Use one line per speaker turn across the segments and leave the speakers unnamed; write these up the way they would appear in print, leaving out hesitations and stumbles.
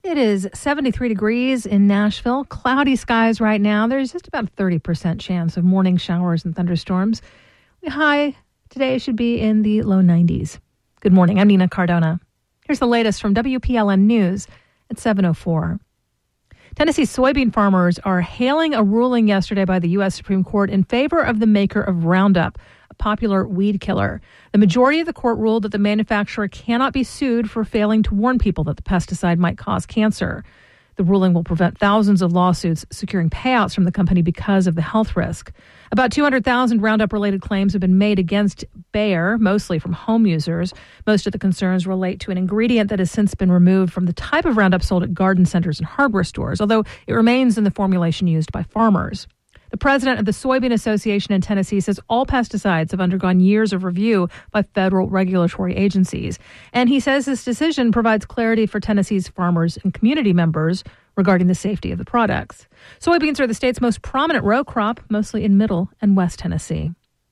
It is 73 degrees in Nashville. Cloudy skies right now. There's just about a 30% chance of morning showers and thunderstorms. The high today should be in the low 90s. Good morning. I'm Nina Cardona. Here's the latest from WPLN News at 7:04. Tennessee soybean farmers are hailing a ruling yesterday by the U.S. Supreme Court in favor of the maker of Roundup, a popular weed killer. The majority of the court ruled that the manufacturer cannot be sued for failing to warn people that the pesticide might cause cancer. The ruling will prevent thousands of lawsuits securing payouts from the company because of the health risk. About 200,000 Roundup-related claims have been made against Bayer, mostly from home users. Most of the concerns relate to an ingredient that has since been removed from the type of Roundup sold at garden centers and hardware stores, although it remains in the formulation used by farmers. The president of the Soybean Association in Tennessee says all pesticides have undergone years of review by federal regulatory agencies. And he says this decision provides clarity for Tennessee's farmers and community members regarding the safety of the products. Soybeans are the state's most prominent row crop, mostly in Middle and West Tennessee.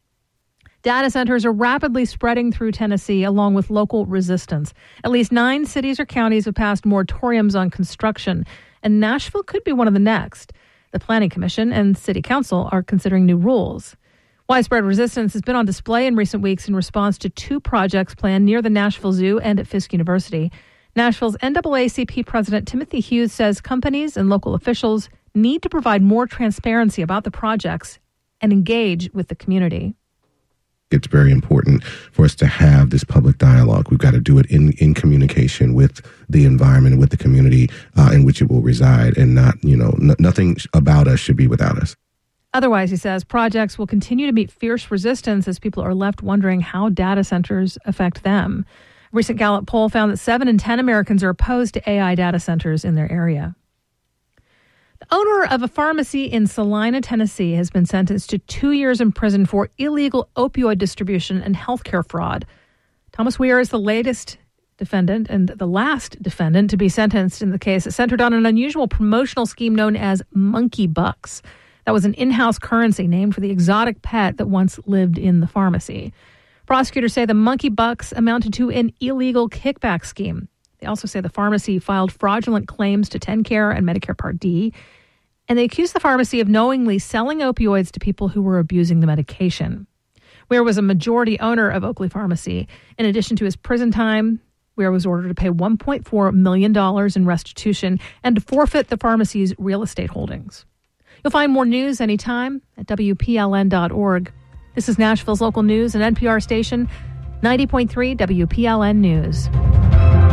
Data centers are rapidly spreading through Tennessee along with local resistance. At least 9 cities or counties have passed moratoriums on construction, and Nashville could be one of the next. The Planning Commission and City Council are considering new rules. Widespread resistance has been on display in recent weeks in response to 2 projects planned near the Nashville Zoo and at Fisk University. Nashville's NAACP President Timothy Hughes says companies and local officials need to provide more transparency about the projects and engage with the community.
It's very important for us to have this public dialogue. We've got to do it in communication with the environment, with the community in which it will reside, and not, nothing about us should be without us.
Otherwise, he says, projects will continue to meet fierce resistance as people are left wondering how data centers affect them. A recent Gallup poll found that 7 in 10 Americans are opposed to AI data centers in their area. The owner of a pharmacy in Salina, Tennessee, has been sentenced to 2 years in prison for illegal opioid distribution and healthcare fraud. Thomas Weir is the latest defendant and the last defendant to be sentenced in the case that centered on an unusual promotional scheme known as Monkey Bucks. That was an in-house currency named for the exotic pet that once lived in the pharmacy. Prosecutors say the Monkey Bucks amounted to an illegal kickback scheme. They also say the pharmacy filed fraudulent claims to TennCare and Medicare Part D, and they accused the pharmacy of knowingly selling opioids to people who were abusing the medication. Weir was a majority owner of Oakley Pharmacy. In addition to his prison time, Weir was ordered to pay $1.4 million in restitution and to forfeit the pharmacy's real estate holdings. You'll find more news anytime at WPLN.org. This is Nashville's local news and NPR station, 90.3 WPLN News.